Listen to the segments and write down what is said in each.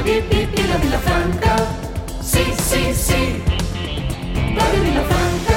Vila Vilafranca. Sí, sí, sí. Ràdio Vilafranca.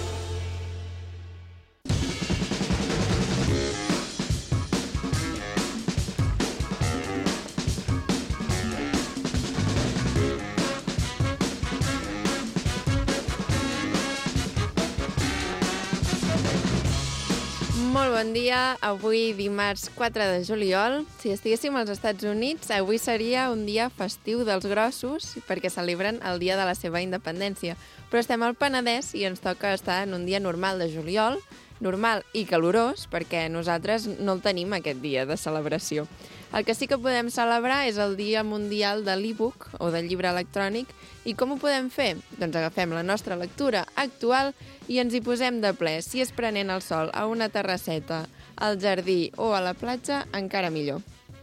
Molt bon dia, avui dimarts 4 de juliol. Si estiguéssim als Estats Units, avui seria un dia festiu dels grossos perquè celebren el dia de la seva independència. Però estem al Penedès i ens toca estar en un dia normal de juliol, normal i calorós, perquè nosaltres no el tenim aquest dia de celebració. El que sí que podem celebrar és el Dia Mundial de l'e-book o del llibre electrònic. I com ho podem fer? Doncs agafem la nostra lectura actual i ens hi posem de ple. Si és prenent el sol a una terrasseta, al jardí o a la platja, encara millor.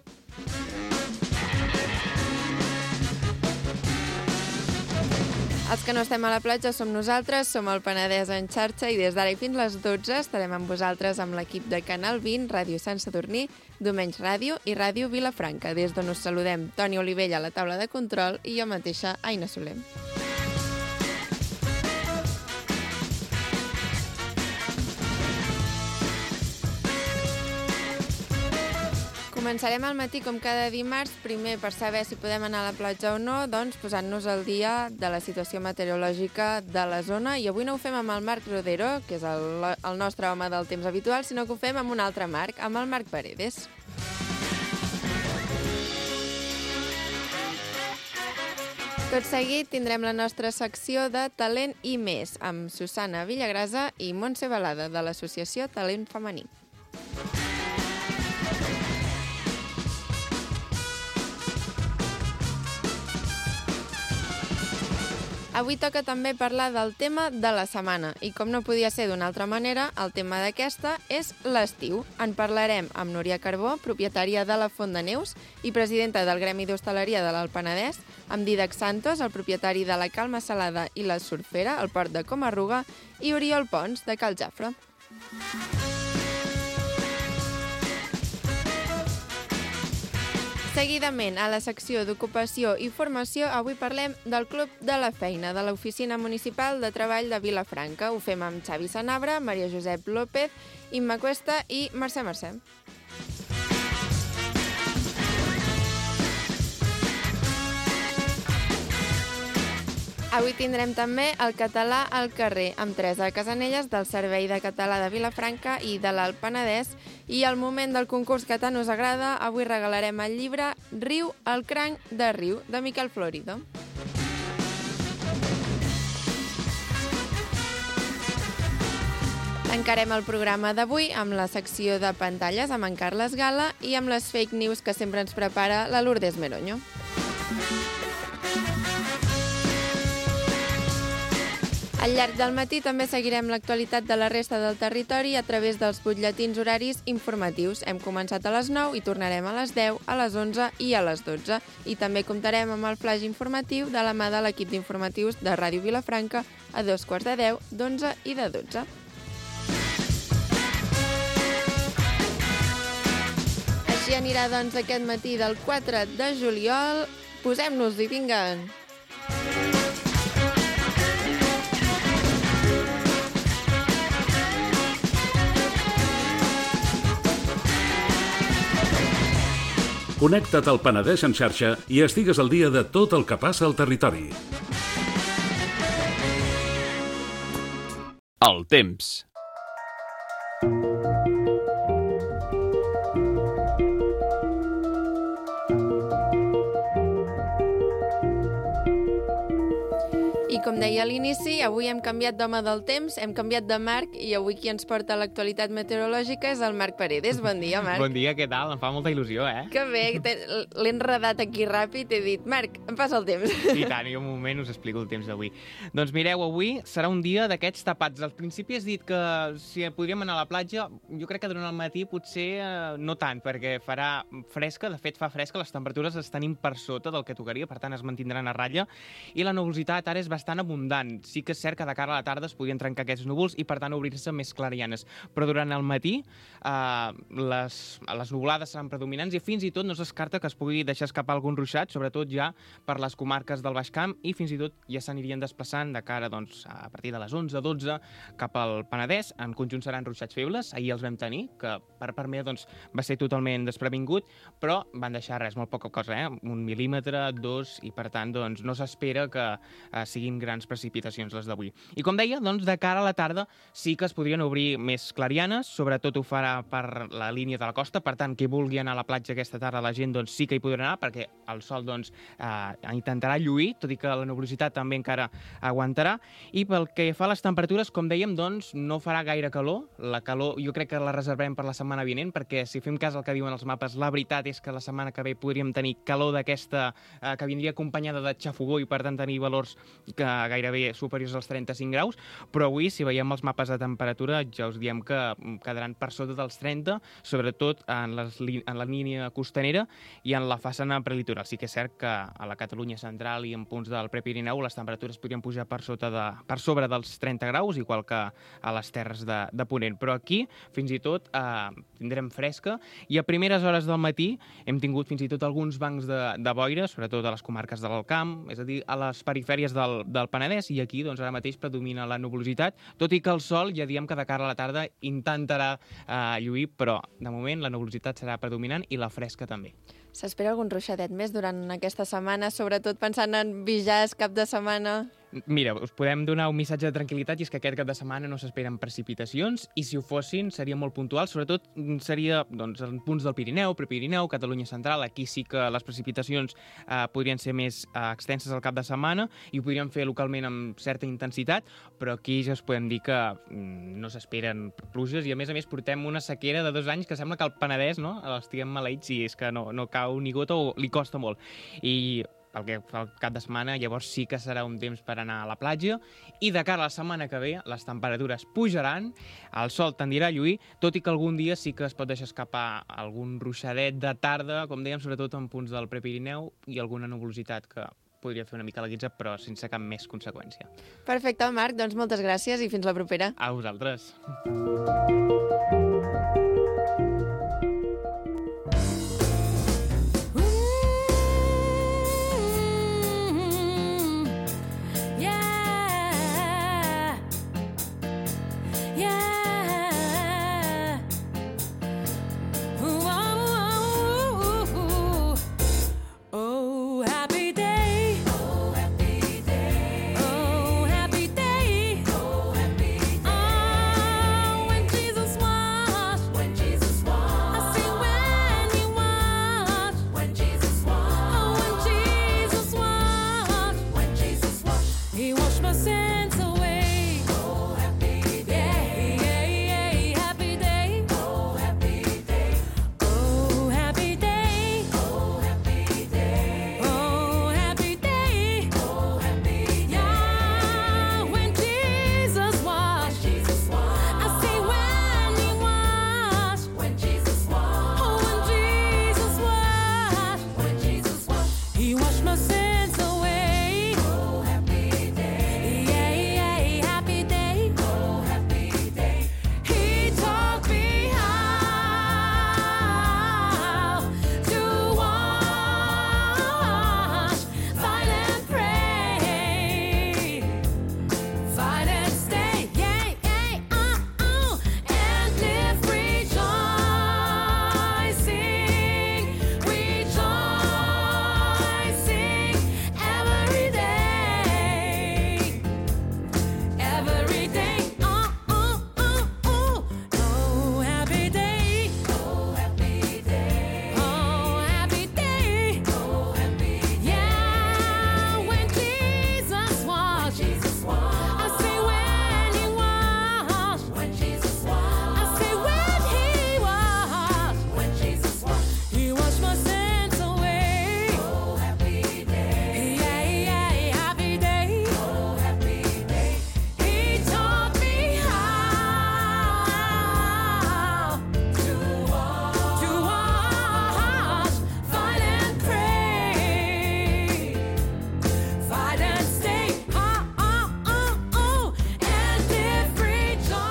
Els que no estem a la platja som nosaltres, som el Penedès en xarxa i des d'ara i fins les 12 estarem amb vosaltres amb l'equip de Canal 20, Ràdio Sant Sadurní, Domenys Ràdio i Ràdio Vilafranca, des d'on us saludem Toni Olivella a la taula de control i jo mateixa, Aina Soler. Començarem al matí com cada dimarts, primer per saber si podem anar a la platja o no, doncs posant-nos al dia de la situació meteorològica de la zona, i avui no ho fem amb el Marc Rodero, que és el nostre home del temps habitual, sinó que ho fem amb un altre Marc, amb el Marc Paredes. Tot seguit tindrem la nostra secció de Talent i Més, amb Susana Villagrasa i Montse Balada, de l'associació Talent Femení. Avui toca també parlar del tema de la setmana i com no podia ser d'una altra manera, el tema d'aquesta és l'estiu. En parlarem amb Núria Carbó, propietària de la Font de Neus i presidenta del Gremi d'Hostaleria de l'Alt Penedès, amb Dídac Santos, el propietari de la Calma Salada i la Surfera, al port de Comarruga, i Oriol Pons, de Cal Jafre. Seguidament, a la secció d'Ocupació i Formació, avui parlem del Club de la Feina, de l'Oficina Municipal de Treball de Vilafranca. Ho fem amb Xavi Sanabra, Maria Josep López, Imma Cuesta i Mercè Mercè. Avui tindrem també el català al carrer, amb Teresa Casanelles, del Servei de Català de Vilafranca i de l'Alt Penedès. I al moment del concurs que tant us agrada, avui regalarem el llibre Riu, el cranc de Riu, de Miquel Florido. Tancarem el programa d'avui amb la secció de pantalles amb en Carles Gala i amb les fake news que sempre ens prepara la Lourdes Meroño. Al llarg del matí també seguirem l'actualitat de la resta del territori a través dels butlletins horaris informatius. Hem començat a les 9 i tornarem a les 10, a les 11 i a les 12. I també comptarem amb el flaix informatiu de la mà de l'equip d'informatius de Ràdio Vilafranca a 2:15, 11 i de 12. Així anirà, doncs, aquest matí del 4 de juliol. Posem-nos-hi, vinga! Connecta't al Penedès en xarxa i estigues al dia de tot el que passa al territori. El temps. I com deia a l'inici, avui hem canviat d'home del temps, hem canviat de Marc i avui qui ens porta l'actualitat meteorològica és el Marc Paredes. Bon dia, Marc. Bon dia, què tal? Em fa molta il·lusió, Que bé, l'he enredat aquí ràpid i he dit, Marc, em passa el temps. I tant, jo un moment us explico el temps d'avui. Doncs mireu, avui serà un dia d'aquests tapats. Al principi has dit que si podríem anar a la platja, jo crec que durant el matí potser no tant, perquè farà fresca, de fet fa fresca, les temperatures estan per sota del que tocaria, per tant es mantindran a ratlla, i la nubositat ara és bastant bastant abundant. Sí que és cert que de cara a la tarda es podien trencar aquests núvols i, per tant, obrir-se més clarianes. Però durant el matí les nuvolades seran predominants i fins i tot no es descarta que es pugui deixar escapar algun ruixat, sobretot ja per les comarques del Baix Camp, i fins i tot ja s'anirien desplaçant de cara doncs, a partir de les 11-12 cap al Penedès. En conjunt seran ruixats febles, ahir els vam tenir, que per part meva doncs, va ser totalment desprevingut, però van deixar res, molt poca cosa, 1 mil·límetre, 2, i per tant doncs, no s'espera que siguin grans precipitacions les d'avui. I com deia, doncs, de cara a la tarda sí que es podrien obrir més clarianes, sobretot ho farà per la línia de la costa, per tant, qui vulgui anar a la platja aquesta tarda, la gent doncs, sí que hi podrà anar, perquè el sol doncs, intentarà lluir, tot i que la nuvolositat també encara aguantarà. I pel que fa a les temperatures, com dèiem, doncs, no farà gaire calor. La calor jo crec que la reservem per la setmana vinent, perquè si fem cas al que diuen els mapes, la veritat és que la setmana que ve podríem tenir calor d'aquesta que vindria acompanyada de xafogó i per tant tenir valors que gairebé superiors als 35 graus, però avui, si veiem els mapes de temperatura, ja us diem que quedaran per sota dels 30, sobretot en la línia costanera i en la façana prelitoral. Sí que és cert que a la Catalunya central i en punts del Prepirineu les temperatures podrien pujar per sobre dels 30 graus, igual que a les terres de Ponent. Però aquí, fins i tot, tindrem fresca i a primeres hores del matí hem tingut fins i tot alguns bancs de boira, sobretot a les comarques de l'Alt Camp, és a dir, a les perifèries del Penedès, i aquí doncs, ara mateix predomina la nuvolositat, tot i que el sol ja diem que de cara a la tarda intentarà lluir, però de moment la nuvolositat serà predominant i la fresca també. S'espera algun ruixadet més durant aquesta setmana, sobretot pensant en Bijàs cap de setmana? Mira, us podem donar un missatge de tranquil·litat, i és que aquest cap de setmana no s'esperen precipitacions, i si ho fossin seria molt puntual, sobretot seria doncs, en punts del Pirineu, Prepirineu, Catalunya central. Aquí sí que les precipitacions podrien ser més extenses al cap de setmana i ho podrien fer localment amb certa intensitat, però aquí ja us podem dir que no s'esperen pluges, i a més portem una sequera de 2 anys que sembla que al Penedès estiguem maleïts i és que no cau ni gota o li costa molt. I pel que fa al cap de setmana, llavors sí que serà un temps per anar a la platja, i de cara a la setmana que ve les temperatures pujaran, el sol tendirà a lluir, tot i que algun dia sí que es pot deixar escapar algun ruixadet de tarda, com dèiem, sobretot en punts del Prepirineu, i alguna nuvolositat que podria fer una mica la guitza, però sense cap més conseqüència. Perfecte, Marc, doncs moltes gràcies i fins la propera. A vosaltres. When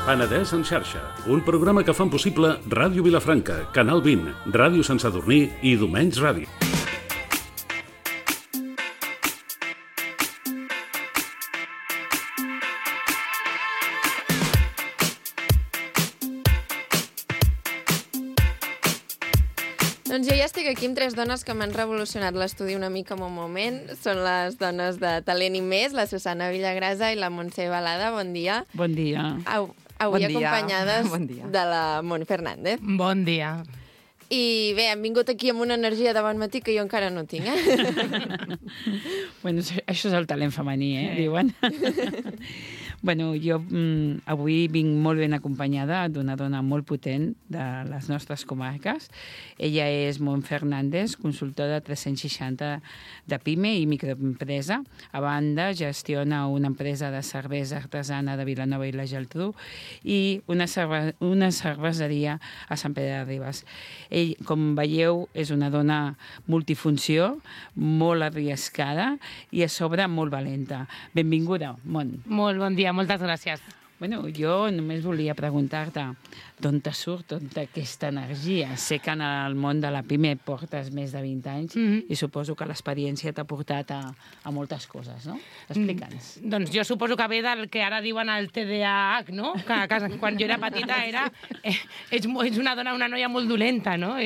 Penedès en xarxa, un programa que fan possible Ràdio Vilafranca, Canal 20, Ràdio Sant Sadurní i Domenys Ràdio. Doncs jo ja estic aquí amb 3 dones que m'han revolucionat l'estudi una mica en un moment. Són les dones de Talent i Més, la Susana Villagrasa i la Montse Balada. Bon dia. Bon dia. Avui Bon dia. acompanyades Bon dia. de la Mont Fernández. Bon dia. I bé, hem vingut aquí amb una energia de bon matí que jo encara no tinc, Bueno, això és el talent femení, diuen. Bueno, jo avui vinc molt ben acompanyada d'una dona molt potent de les nostres comarques. Ella és Mont Fernández, consultora 360 de PIME i microempresa. A banda, gestiona una empresa de cervesa artesana de Vilanova i la Geltrú i una cerveseria a Sant Pere de Ribes. Ell, com veieu, és una dona multifunció, molt arriscada i a sobre molt valenta. Benvinguda, Mont. Molt bon dia, moltes gràcies. Bueno, jo només volia preguntar-te d'on te surt tota aquesta energia. Sé que en el món de la PIME portes més de 20 anys i suposo que l'experiència t'ha portat a moltes coses, no? Explica'ns. Doncs jo suposo que ve del que ara diuen el TDAH, no? Que quan jo era petita era... ets una dona, una noia molt dolenta, no?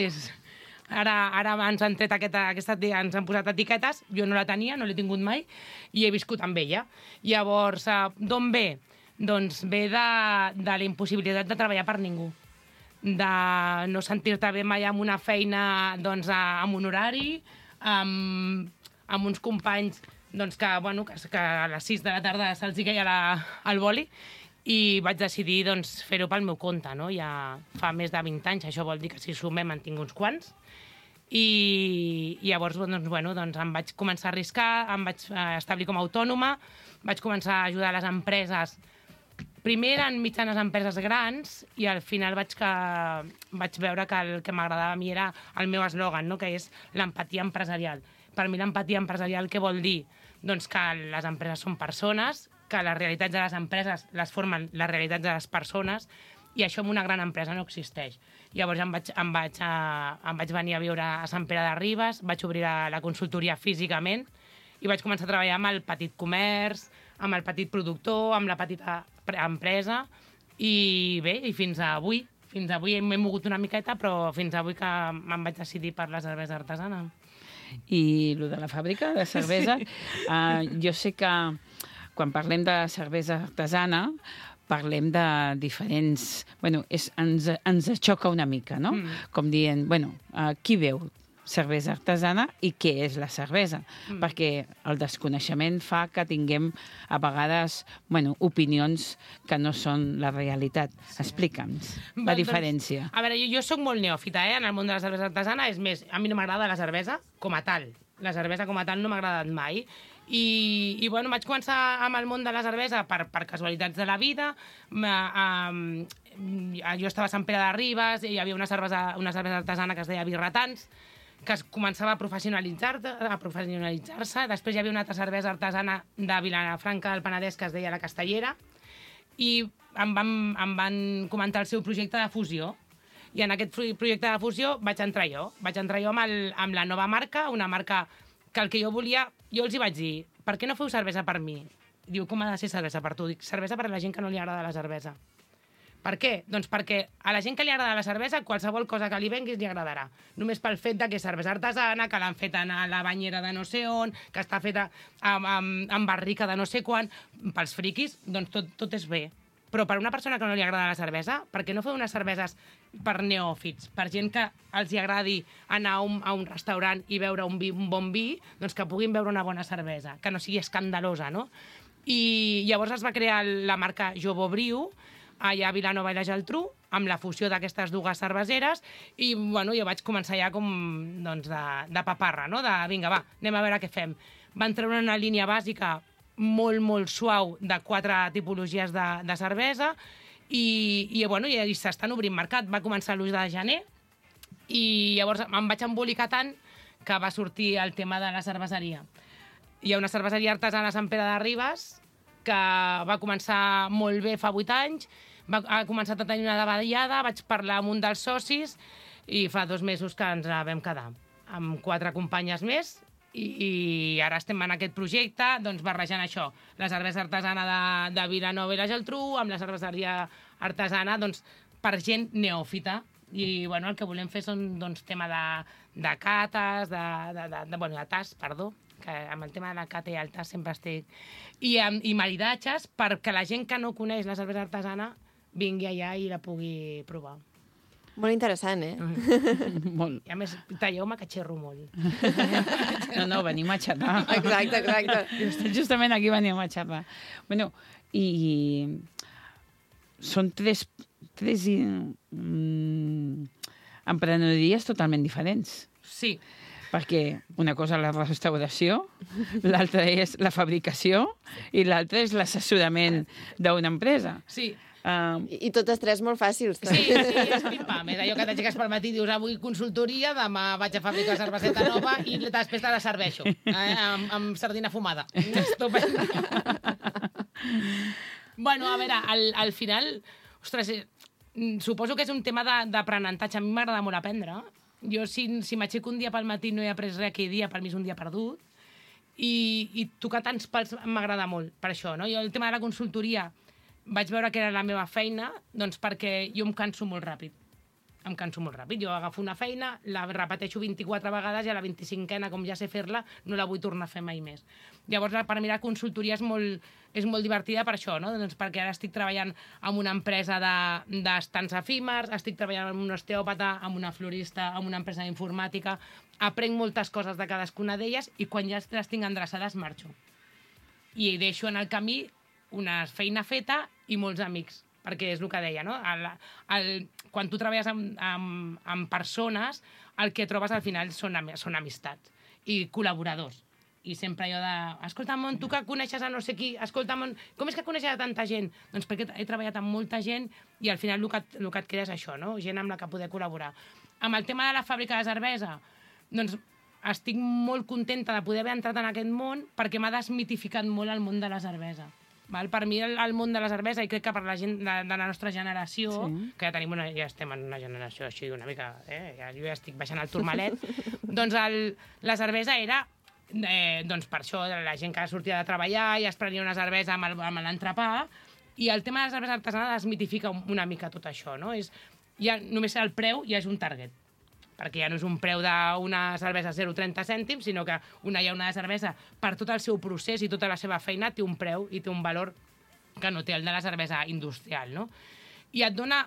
Ara ens han tret ens han posat etiquetes, jo no la tenia, no l'he tingut mai, i he viscut amb ella. Llavors, d'on ve? Doncs ve de la impossibilitat de treballar per ningú, de no sentir-te bé mai amb una feina doncs, amb un horari, amb uns companys doncs, que a les 6 de la tarda se'ls queia el boli, i vaig decidir doncs, fer-ho pel meu compte. No? Ja fa més de 20 anys, això vol dir que si sumem en tinc uns quants. I llavors doncs em vaig començar a arriscar, em vaig establir com a autònoma, vaig començar a ajudar les empreses. Primer eren mitjanes empreses grans i al final vaig veure que el que m'agradava a mi era el meu eslògan, no? Que és l'empatia empresarial. Per mi l'empatia empresarial què vol dir? Doncs que les empreses són persones, que les realitats de les empreses les formen les realitats de les persones i això en una gran empresa no existeix. Llavors em vaig venir a viure a Sant Pere de Ribes, vaig obrir la consultoria físicament i vaig començar a treballar amb el petit comerç, amb el petit productor, amb la petita empresa i bé, i fins avui m'he mogut una miqueta, però fins avui que me'n vaig decidir per la cervesa artesana. I el de la fàbrica de cervesa, jo sé que quan parlem de cervesa artesana parlem de diferents... Bueno, ens xoca una mica, no? Com dient, qui veu cervesa artesana i què és la cervesa? Perquè el desconeixement fa que tinguem a vegades opinions que no són la realitat. Explica'ns la diferència. A veure, jo soc molt neòfita en el món de la cervesa artesana. És més, a mi no m'agrada la cervesa com a tal. La cervesa com a tal no m'ha agradat mai. I vaig començar amb el món de la cervesa per casualitats de la vida. Jo estava a Sant Pere de Ribes i hi havia una cervesa artesana que es deia Birretans, que es començava a professionalitzar-se. Després hi havia una altra cervesa artesana de Vilafranca del Penedès que es deia La Castellera i em van comentar el seu projecte de fusió. I en aquest projecte de fusió vaig entrar jo. Vaig entrar jo amb la nova marca, una marca que el que jo volia... Jo els hi vaig dir, per què no feu cervesa per mi? Diu, com ha de ser cervesa per tu? Dic, cervesa per a la gent que no li agrada la cervesa. Per què? Doncs perquè a la gent que li agrada la cervesa, qualsevol cosa que li venguis li agradarà. Només pel fet que és cervesa artesana, que l'han fet a la banyera de no sé on, que està feta amb barrica de no sé quan. Pels friquis, doncs tot és bé. Però per una persona que no li agrada la cervesa, per què no feu unes cerveses per neòfits? Per gent que els agradi anar a un restaurant i beure un bon vi, doncs que puguin beure una bona cervesa, que no sigui escandalosa, no? I llavors es va crear la marca Jobo Briu, allà a Vilanova i la Geltrú, amb la fusió d'aquestes dues cerveseres, i jo vaig començar ja com de paparra, no? De vinga, va, anem a veure què fem. Van treure una línia bàsica molt, molt suau de 4 tipologies de cervesa i s'estan obrint mercat. Va començar l'1 de gener i llavors em vaig embolicar tant que va sortir el tema de la cerveseria. Hi ha una cerveseria artesana a Sant Pere de Ribes que va començar molt bé fa 8 anys, ha començat a tenir una davallada, vaig parlar amb un dels socis i fa 2 mesos que ens vam quedar amb 4 companyes més i ara estem en aquest projecte doncs, barrejant això, la cervesa artesana de Vilanova i la Geltrú amb la cerveseria artesana doncs, per gent neòfita. I bueno, el que volem fer són doncs, tema de cates, de tas, perdó, que amb el tema de la cata i el tas sempre estic... I maridatges perquè la gent que no coneix la cervesa artesana vingui allà i la pugui provar. Molt interessant, eh? Molt. I a més, talleu-me que xerro molt. No, venim a xerrar. Exacte. Justament aquí venim a xerrar. Bueno, i són tres emprenedories totalment diferents. Sí. Perquè una cosa és la restauració, l'altra és la fabricació i l'altra és l'assessorament d'una empresa. Sí. I totes tres molt fàcils. Sí, és pim-pam. És allò que t'aixeques pel matí i dius avui consultoria, demà vaig a fabricar cerveseta nova i després te la serveixo amb sardina fumada. Estupendo. Bueno, a veure, al final... Ostres, suposo que és un tema d'aprenentatge. A mi m'agrada molt aprendre. Jo, si m'aixeco un dia pel matí i no he après res aquell dia, per mi és un dia perdut. I tocar tants pals m'agrada molt, per això. No? Jo el tema de la consultoria vaig veure que era la meva feina doncs perquè jo em canso molt ràpid. Jo agafo una feina, la repeteixo 24 vegades i a la 25a, com ja sé fer-la, no la vull tornar a fer mai més. Llavors, per mi la consultoria és molt divertida per això, no? Doncs perquè ara estic treballant amb una empresa d'estants efímers, estic treballant amb un osteòpata, amb una florista, amb una empresa d'informàtica, aprenc moltes coses de cadascuna d'elles i quan ja les tinc endreçades marxo. I deixo en el camí una feina feta i molts amics, perquè és el que deia, no? Quan tu treballes amb persones, el que trobes al final són amistats i col·laboradors. I sempre allò de... Escolta'm, tu que coneixes a no sé qui, escolta'm, com és que coneixes a tanta gent? Doncs perquè he treballat amb molta gent i al final el que et queda és això, no? Gent amb la que poder col·laborar. Amb el tema de la fàbrica de cervesa, doncs estic molt contenta de poder haver entrat en aquest món perquè m'ha desmitificat molt el món de la cervesa. Per mi el món de la cervesa, i crec que per la gent de la nostra generació, que ja estem en una generació així una mica, jo ja estic baixant el turmalet, doncs la cervesa era, doncs per això, la gent que sortia de treballar i es prenia una cervesa amb l'entrepà, i el tema de la cervesa artesana desmitifica una mica tot això, no? Ja només el preu ja és un target, perquè ja no és un preu d'una cervesa 0,30 cèntims, sinó que una de cervesa, per tot el seu procés i tota la seva feina, té un preu i té un valor que no té el de la cervesa industrial, no? I et dona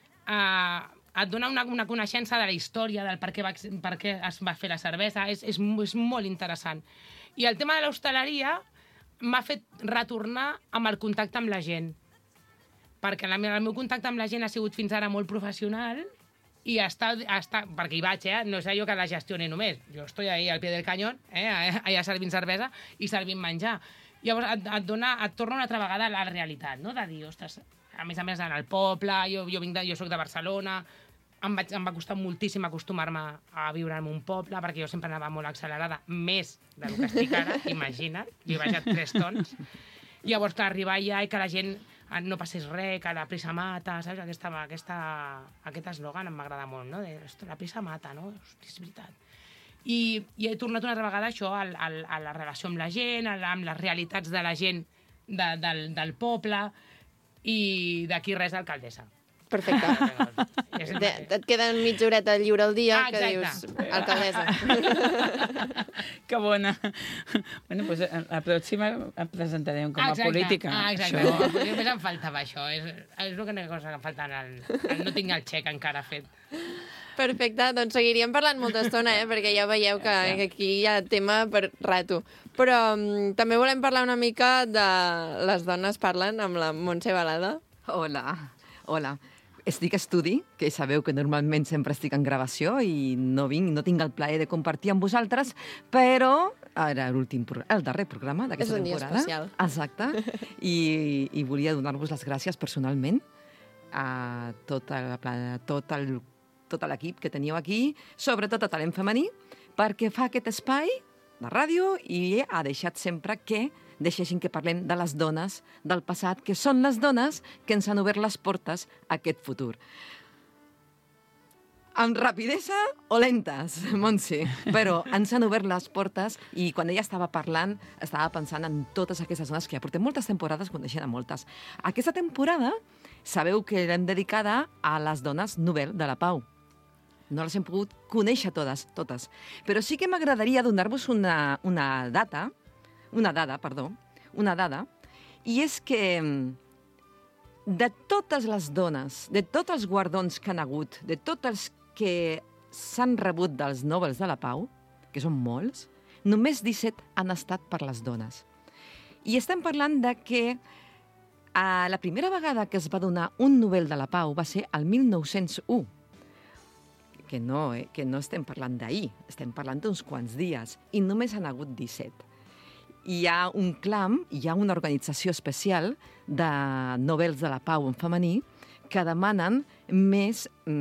una coneixença de la història, del per què es va fer la cervesa, és molt interessant. I el tema de l'hostaleria m'ha fet retornar amb el contacte amb la gent, perquè el meu contacte amb la gent ha sigut fins ara molt professional, i perquè hi vaig, no és allò que la gestioni només. Jo estoy ahí al pie del cañón, allà servint cervesa i servint menjar. Llavors et torna una altra vegada a la realitat, no? De dir, ostres, a més en el poble, jo soc de Barcelona, em va costar moltíssim acostumar-me a viure en un poble, perquè jo sempre anava molt accelerada, més del que estic ara, imagina't, jo he baixat 3 tons. Llavors, clar, arribar allà i que la gent no passés res, que la prisa mata, saps? Aquest eslògan m'agrada molt, no? La prisa mata, no? Hosti, és veritat. I he tornat una altra vegada això, a la relació amb la gent, amb les realitats de la gent del poble, i d'aquí res, alcaldessa. Perfecte. Et queda mitja horeta lliure al dia que dius, alcaldessa. Que bona. Bueno, doncs la pròxima et presentarem com a política. Exacte. Només em faltava això. És l'única cosa que em falta. No tinc el xec encara fet. Perfecte, doncs seguiríem parlant molta estona, perquè ja veieu que aquí hi ha tema per rato. Però també volem parlar una mica de Les dones parlen amb la Montse Balada. Hola. Estic a estudi, que sabeu que normalment sempre estic en gravació i no tinc el plaer de compartir amb vosaltres, però era el darrer programa d'aquesta temporada. És un dia especial. Exacte. I volia donar-vos les gràcies personalment a tot l'equip que teníeu aquí, sobretot a Talent Femení, perquè fa aquest espai de ràdio i ha deixat sempre que deixessin que parlem de les dones del passat, que són les dones que ens han obert les portes a aquest futur. Amb rapidesa o lentes, Montse, però ens han obert les portes i quan ella estava parlant estava pensant en totes aquestes dones que ja portem moltes temporades coneixent a moltes. Aquesta temporada sabeu que l'hem dedicada a les dones Nobel de la Pau. No les hem pogut conèixer totes, però sí que m'agradaria donar-vos una dada, i és que de totes les dones, de tots els guardons que han hagut, de tots els que s'han rebut dels Nobels de la Pau, que són molts, només 17 han estat per les dones. I estem parlant de que la primera vegada que es va donar un Nobel de la Pau va ser el 1901, que no estem parlant d'ahir, estem parlant d'uns quants dies, i només han hagut 17. Hi ha un clam, hi ha una organització especial de Nobels de la Pau en femení que demanen més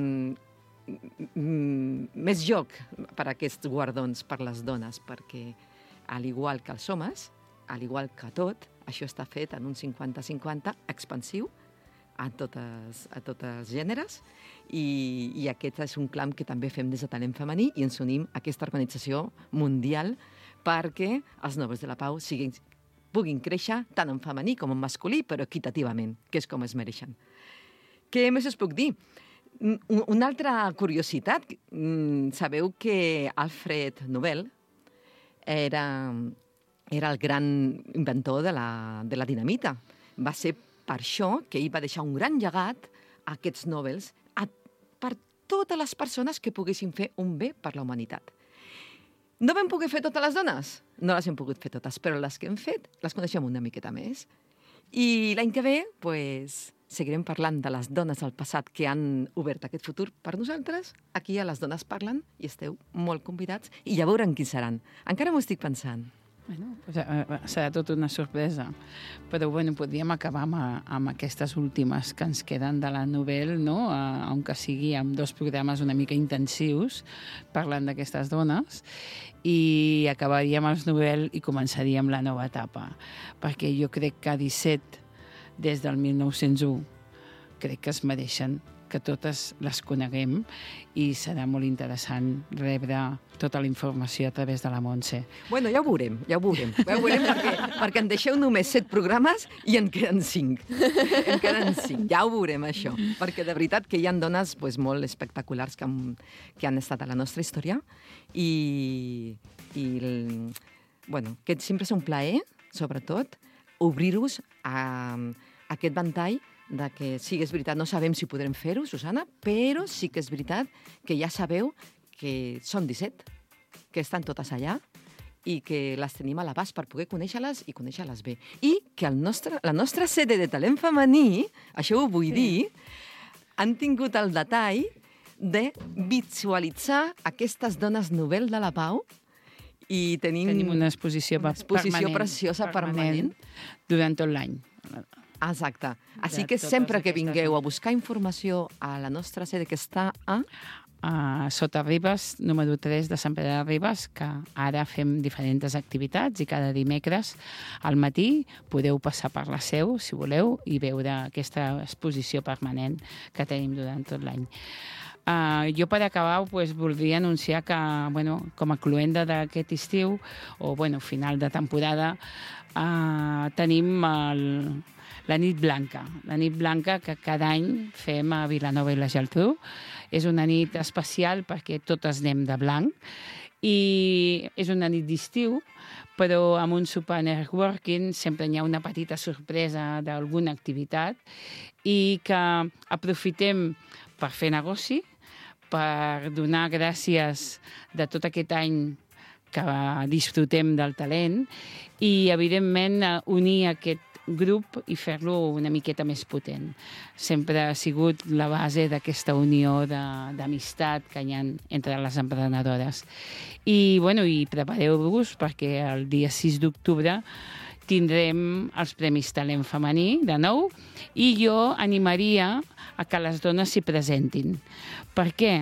joc per a aquests guardons per les dones, perquè, al igual que els homes, al igual que tot, això està fet en un 50-50 expansiu a tots els gèneres, i aquest és un clam que també fem des de Talent Femení i ens unim a aquesta organització mundial perquè els Nobels de la Pau puguin créixer tant en femení com en masculí, però equitativament, que és com es mereixen. Què més us puc dir? Una altra curiositat, sabeu que Alfred Nobel era el gran inventor de la dinamita. Va ser per això que ell va deixar un gran llegat a aquests Nobels per totes les persones que poguessin fer un bé per la humanitat. No vam poder fer totes les dones? No les hem pogut fer totes, però les que hem fet les coneixem una miqueta més. I l'any que ve, seguirem parlant de les dones del passat que han obert aquest futur per nosaltres. Aquí a Les Dones Parlen i esteu molt convidats i ja veurem qui seran. Encara m'ho estic pensant. Bueno, serà tot una sorpresa. Però podríem acabar amb aquestes últimes que ens queden de la Nobel, no? Aunque sigui amb 2 programes una mica intensius parlant d'aquestes dones, i acabaríem els Nobel i començaríem la nova etapa. Perquè jo crec que 17, des del 1901, crec que es mereixen que totes les coneguem i serà molt interessant rebre tota la informació a través de la Montse. Bueno, ja ho veurem perquè en deixeu només 7 programes i en queden 5. Ja ho veurem, això. Perquè de veritat que hi ha dones molt espectaculars que han estat a la nostra història i que sempre és un plaer, sobretot, obrir-vos a aquest ventall de que sí que és veritat, no sabem si podrem fer-ho, Susana, però sí que és veritat que ja sabeu que són 17, que estan totes allà i que les tenim a l'abast per poder conèixer-les i conèixer-les bé. I que la nostra sede de Talent Femení, això ho vull dir, han tingut el detall de visualitzar aquestes dones Nobel de la Pau i tenim una exposició preciosa permanent durant tot l'any. Exacte. Així que sempre que vingueu a buscar informació a la nostra sede, que està a Sota Ribes, número 3 de Sant Pere de Ribes, que ara fem diferents activitats i cada dimecres al matí podeu passar per la seu, si voleu, i veure aquesta exposició permanent que tenim durant tot l'any. Jo, per acabar, voldria anunciar que, com a cluenda d'aquest estiu, o final de temporada, tenim la Nit Blanca. La Nit Blanca que cada any fem a Vilanova i la Geltrú. És una nit especial perquè totes anem de blanc i és una nit d'estiu, però amb un sopar networking sempre hi ha una petita sorpresa d'alguna activitat i que aprofitem per fer negoci, per donar gràcies de tot aquest any que disfrutem del talent i, evidentment, unir aquest grup i fer-lo una miqueta més potent. Sempre ha sigut la base d'aquesta unió d'amistat que hi ha entre les emprenedores. I prepareu-vos perquè el dia 6 d'octubre tindrem els Premis Talent Femení, de nou, i jo animaria a que les dones s'hi presentin. Per què?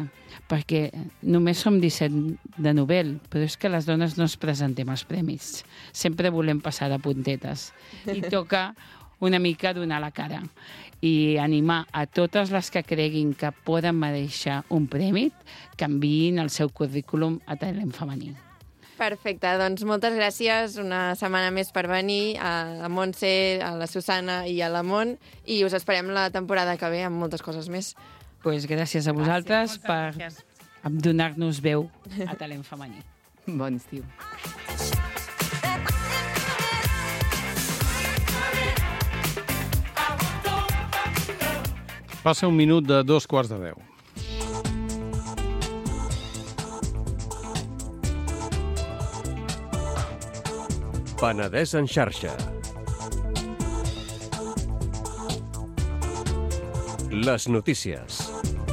perquè només som 17 de Nobel, però és que les dones no ens presentem als premis. Sempre volem passar de puntetes. I toca una mica donar la cara i animar a totes les que creguin que poden mereixer un premi que enviïn el seu currículum a talent femení. Perfecte, doncs moltes gràcies una setmana més per venir a la Montse, a la Susana i a la Mont, i us esperem la temporada que ve amb moltes coses més. Pues gràcies a vosaltres per donar-nos veu a talent femení. Bon estiu. Passa un minut de 9:45. Penedès en xarxa. Les notícies.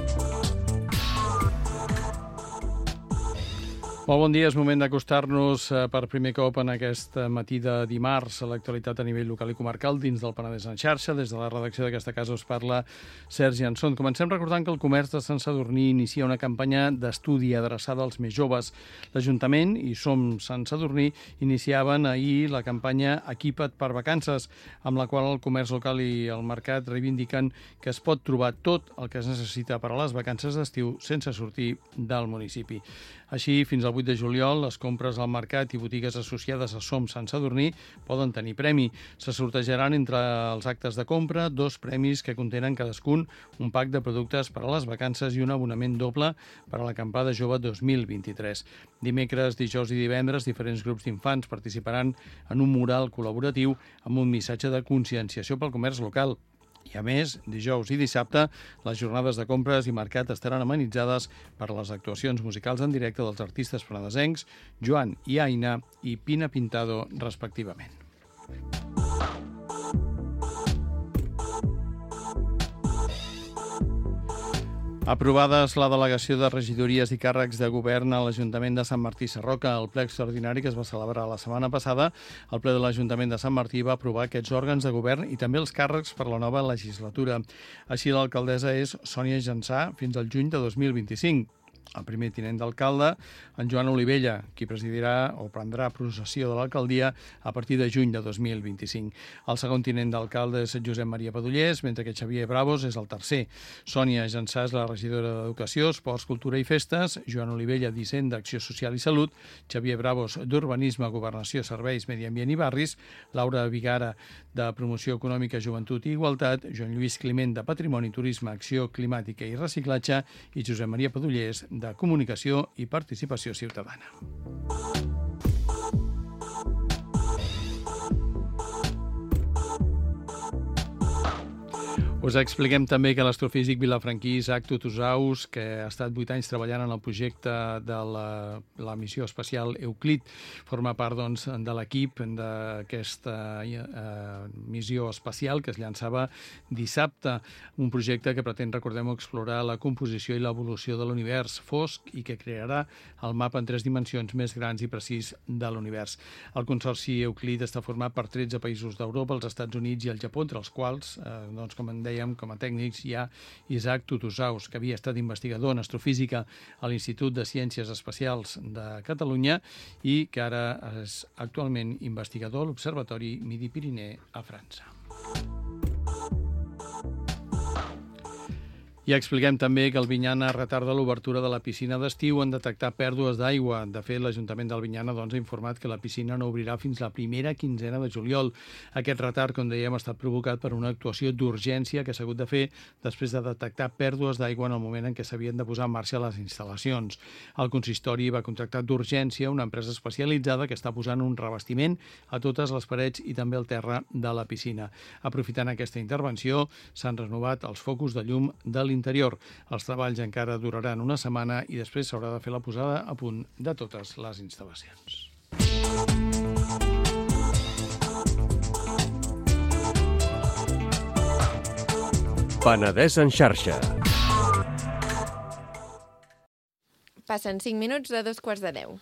Molt bon dia, és moment d'acostar-nos per primer cop en aquest matí de dimarts a l'actualitat a nivell local i comarcal dins del Penedès en xarxa. Des de la redacció d'aquesta casa us parla Sergi Anson. Comencem recordant que el comerç de Sant Sadurní inicia una campanya d'estudi adreçada als més joves. L'Ajuntament i Som Sant Sadurní iniciaven ahir la campanya Equipa't per vacances, amb la qual el comerç local i el mercat reivindiquen que es pot trobar tot el que es necessita per a les vacances d'estiu sense sortir del municipi. Així, fins al 8 de juliol, les compres al mercat i botigues associades a Som Sant Sadurní poden tenir premi. Se sortejaran entre els actes de compra 2 premis que contenen cadascun un pack de productes per a les vacances i un abonament doble per a l'acampada jove 2023. Dimecres, dijous i divendres, diferents grups d'infants participaran en un mural col·laboratiu amb un missatge de conscienciació pel comerç local. I a més, dijous i dissabte, les jornades de compres i mercat estaran amenitzades per les actuacions musicals en directe dels artistes penedesencs Joan i Aina i Pina Pintado, respectivament. Aprovades la delegació de regidories i càrrecs de govern a l'Ajuntament de Sant Martí Sarroca. El ple extraordinari que es va celebrar la setmana passada, el ple de l'Ajuntament de Sant Martí va aprovar aquests òrgans de govern i també els càrrecs per la nova legislatura. Així, l'alcaldessa és Sònia Jansà fins al juny de 2025. El primer tinent d'alcalde, en Joan Olivella, qui presidirà o prendrà possessió de l'alcaldia a partir de juny de 2025. El segon tinent d'alcalde és Josep Maria Padullés, mentre que Xavier Bravos és el tercer. Sònia Jansà és la regidora d'Educació, Esports, Cultura i Festes, Joan Olivella d'Hisenda, Acció Social i Salut, Xavier Bravos d'Urbanisme, Governació, Serveis, Medi Ambient i Barris, Laura Vigara de Promoció Econòmica, Joventut i Igualtat, Joan Lluís Climent de Patrimoni, Turisme, Acció Climàtica i Reciclatge i Josep Maria Padullés de Comunicació i Participació Ciutadana. Us expliquem també que l'astrofísic vilafranquí Isaac Tutusaus, que ha estat 8 anys treballant en el projecte de la missió espacial Euclid, forma part de l'equip d'aquesta missió espacial que es llançava dissabte. Un projecte que pretén, recordem-ho, explorar la composició i l'evolució de l'univers fosc i que crearà el mapa en 3 dimensions més grans i precís de l'univers. El consorci Euclid està format per 13 països d'Europa, els Estats Units i el Japó, entre els quals, com en dèiem, com a tècnics, hi ha Isaac Tutusaus, que havia estat investigador en astrofísica a l'Institut de Ciències Espacials de Catalunya i que ara és actualment investigador a l'Observatori Midi-Pirineu a França. I expliquem també que el Vinyana retarda l'obertura de la piscina d'estiu en detectar pèrdues d'aigua. De fet, l'Ajuntament del Vinyana ha informat que la piscina no obrirà fins la primera quinzena de juliol. Aquest retard, com dèiem, ha estat provocat per una actuació d'urgència que s'ha hagut de fer després de detectar pèrdues d'aigua en el moment en què s'havien de posar en marxa les instal·lacions. El consistori va contractar d'urgència una empresa especialitzada que està posant un revestiment a totes les parets i també al terra de la piscina. Aprofitant aquesta intervenció, s'han renovat els focus de llum de l'interior. Els treballs encara duraran una setmana i després s'haurà de fer la posada a punt de totes les instal·lacions. Penedès en xarxa. Passen 5 minuts de 9:45.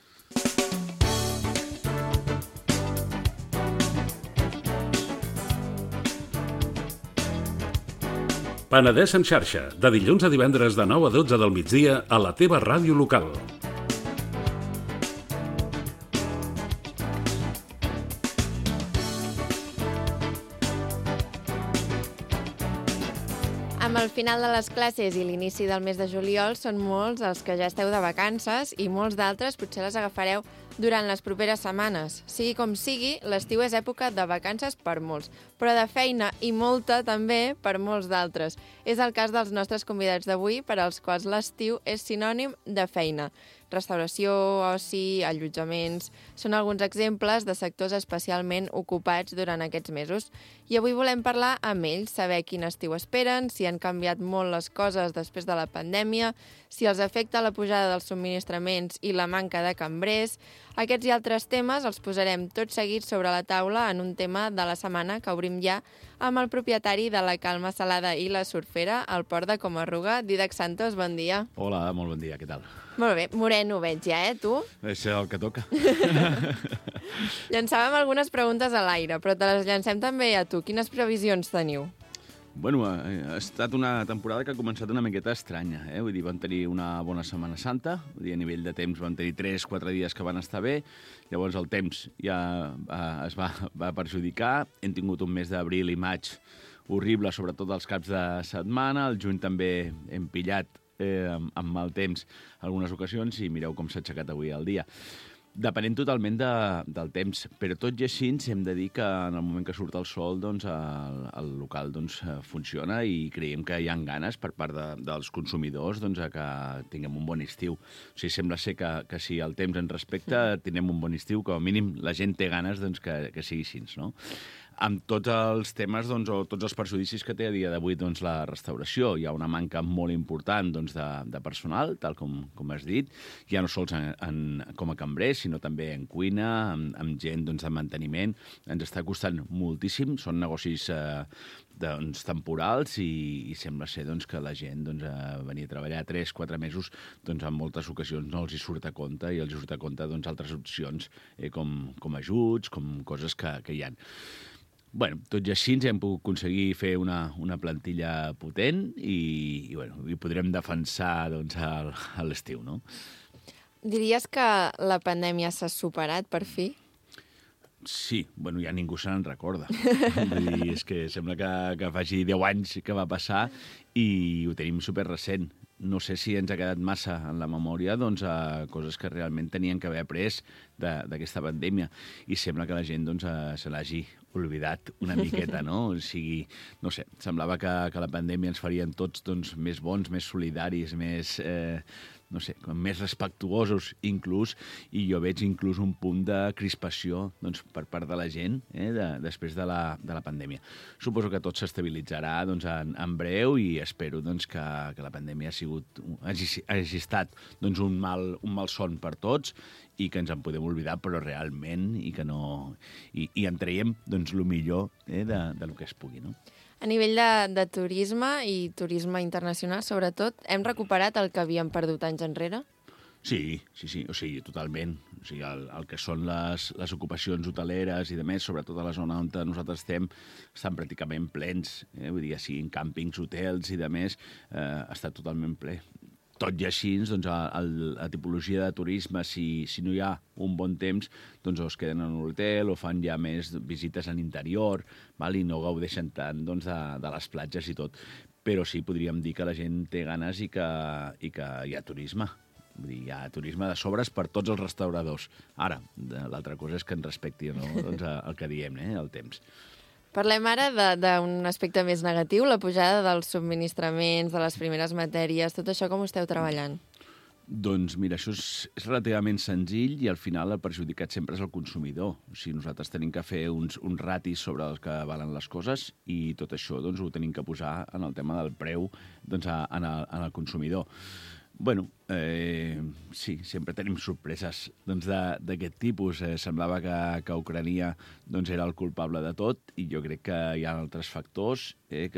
Penedès en xarxa, de dilluns a divendres de 9 a 12 del migdia a la teva ràdio local. Amb el final de les classes i l'inici del mes de juliol són molts els que ja esteu de vacances i molts d'altres potser les agafareu durant les properes setmanes. Sigui com sigui, l'estiu és època de vacances per molts, però de feina i molta també per molts d'altres. És el cas dels nostres convidats d'avui, per als quals l'estiu és sinònim de feina. Restauració, oci, allotjaments... Són alguns exemples de sectors especialment ocupats durant aquests mesos. I avui volem parlar amb ells, saber quin estiu esperen, si han canviat molt les coses després de la pandèmia, si els afecta la pujada dels subministraments i la manca de cambrers. Aquests i altres temes els posarem tots seguits sobre la taula en un tema de la setmana que obrim ja amb el propietari de la Calma Salada i la Surfera, al port de Comarruga, Dídac Santos. Bon dia. Hola, molt bon dia, què tal? Molt bé, moreno veig ja, tu? És el que toca. Llançàvem algunes preguntes a l'aire, però te les llancem també a tu. Quines previsions teniu? Bueno, ha estat una temporada que ha començat una miqueta estranya, eh? Vull dir, vam tenir una bona Setmana Santa, vull dir, a nivell de temps vam tenir 3-4 dies que van estar bé, llavors el temps ja es va perjudicar, hem tingut un mes d'abril i maig horrible, sobretot els caps de setmana, el juny també hem pillat amb mal temps algunes ocasions i mireu com s'ha aixecat avui el dia. Depenent totalment del temps, però tot i així hem de dir que en el moment que surt el sol doncs, el local doncs, funciona i creiem que hi ha ganes per part dels consumidors doncs, que tinguem un bon estiu. O sigui, sembla ser que si el temps ens respecta tindrem un bon estiu, com a mínim la gent té ganes doncs, que sigui així, no? Amb tots els temes doncs, o tots els perjudicis que té a dia d'avui doncs, la restauració. Hi ha una manca molt important doncs, de personal, tal com has dit, ja no sols com a cambrers, sinó també en cuina, amb gent doncs, de manteniment. Ens està costant moltíssim, són negocis doncs, temporals i sembla ser doncs, que la gent doncs, venir a treballar 3-4 mesos doncs, en moltes ocasions no els hi surt a compte i els hi surt a compte doncs, altres opcions com ajuts, com coses que hi ha. Bueno, tot i així ens hem pogut aconseguir fer una plantilla potent i podrem defensar doncs, a l'estiu, no? Diries que la pandèmia s'ha superat per fi? Sí, bueno, ja ningú se n'en recorda. Vull dir, és que sembla que faci 10 anys que va passar i ho tenim superrecent. No sé si ens ha quedat massa en la memòria doncs, coses que realment tenien que haver après d'aquesta pandèmia i sembla que la gent doncs, se l'hagi oblidat una miqueta, no? O sigui, no sé, semblava que la pandèmia ens farien tots doncs, més bons, més solidaris, més... no sé, més respectuosos inclús, i jo veig inclús un punt de crispació doncs, per part de la gent després de la pandèmia. Suposo que tot s'estabilitzarà doncs, en breu i espero doncs, que la pandèmia hagi estat doncs, un mal son per tots i que ens en podem oblidar, però realment i que no... I en traiem doncs, el millor del que es pugui, no? A nivell de turisme i turisme internacional, sobretot, hem recuperat el que havíem perdut anys enrere? Sí, o sigui, totalment. O sigui, el que són les ocupacions hoteleres i de més, sobretot a la zona on nosaltres estan pràcticament plens. Vull dir, siguin càmpings, hotels i de més, està totalment ple. Tot i així, doncs, la tipologia de turisme, si no hi ha un bon temps, doncs es queden en un hotel o fan ja més visites en interior, i no gaudeixen tant doncs, de les platges i tot. Però sí, podríem dir que la gent té ganes i que hi ha turisme. Vull dir, hi ha turisme de sobres per tots els restauradors. Ara, l'altra cosa és que ens respecti no? doncs, el que diem, el temps. Parlem ara d'un aspecte més negatiu, la pujada dels subministraments, de les primeres matèries, tot això com ho esteu treballant? Doncs mira, això és relativament senzill i al final el perjudicat sempre és el consumidor. O sigui, nosaltres tenim que fer uns ratis sobre els que valen les coses i tot això doncs, ho tenim que posar en el tema del preu doncs, en el consumidor. Bueno, sí, sempre tenim sorpreses doncs, d'aquest tipus. Semblava que Ucrania doncs, era el culpable de tot i jo crec que hi ha altres factors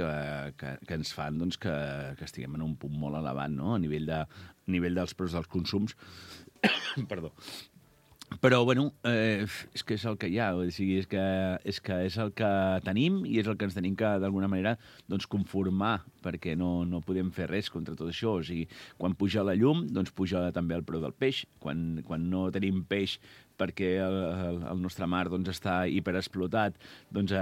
que ens fan doncs, que estiguem en un punt molt elevat, no? A nivell dels preus dels consums. Perdó. Però, bueno, és que és el que hi ha, o sigui, és que és el que tenim i és el que ens tenim que, d'alguna manera, doncs, conformar, perquè no podem fer res contra tot això. O sigui, quan puja la llum, doncs puja també el preu del peix. Quan no tenim peix perquè el nostre mar doncs, està hiperexplotat, doncs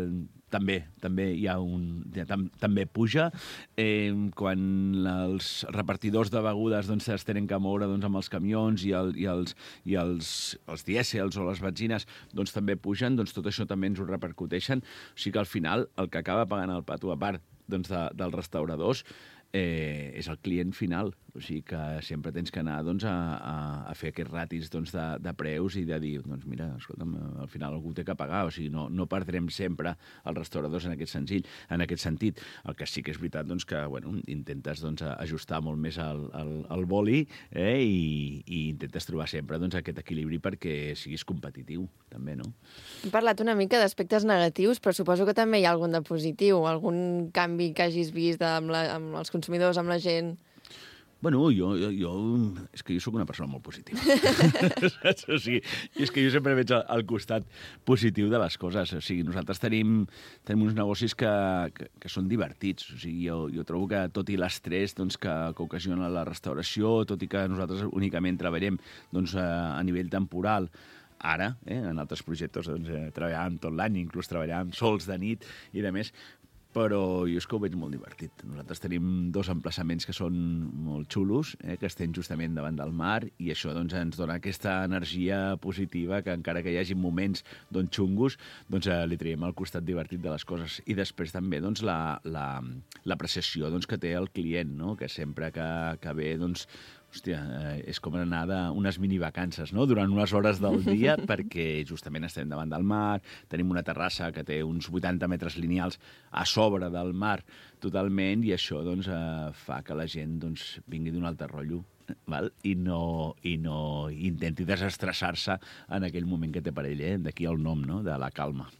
també hi ha també puja. Quan els repartidors de begudes doncs, es tenen que moure doncs, amb els camions i els dièsels o les benzines doncs, també pugen, doncs tot això també ens ho repercuteixen. O sigui que al final el que acaba pagant el pato, a part doncs, dels restauradors, és el client final. O sigui que sempre tens que anar doncs, a fer aquests ratis doncs, de preus i de dir, doncs mira, escolta'm, al final algú té que pagar. O sigui, no perdrem sempre els restauradors en aquest sentit. El que sí que és veritat doncs, que bueno, intentes doncs, ajustar molt més el boli i intentes trobar sempre doncs, aquest equilibri perquè siguis competitiu, també, no? Hem parlat una mica d'aspectes negatius, però suposo que també hi ha algun de positiu, algun canvi que hagis vist amb els consumidors, amb la gent. Bueno, és que jo sóc una persona molt positiva. O sigui, és que jo sempre veig el costat positiu de les coses. O sigui, nosaltres tenim uns negocis que són divertits. O sigui, jo trobo que tot i l'estrès doncs, que ocasiona la restauració, tot i que nosaltres únicament treballem doncs, a nivell temporal, ara, en altres projectes, doncs, treballàvem tot l'any, inclús treballàvem sols de nit i de més, però jo és que ho veig molt divertit. Nosaltres tenim 2 emplaçaments que són molt xulos, que estem justament davant del mar, i això doncs, ens dona aquesta energia positiva que encara que hi hagi moments doncs, xungos, doncs, li traiem el costat divertit de les coses. I després també doncs, l'apreciació doncs, que té el client, no? Que sempre que ve doncs, hòstia, és com anar d'unes minivacances, no? Durant unes hores del dia, perquè justament estem davant del mar, tenim una terrassa que té uns 80 metres lineals a sobre del mar totalment, i això doncs, fa que la gent doncs, vingui d'un altre rotllo, val? I no intenti desestressar-se en aquell moment que té per ell, d'aquí el nom, no? De la calma.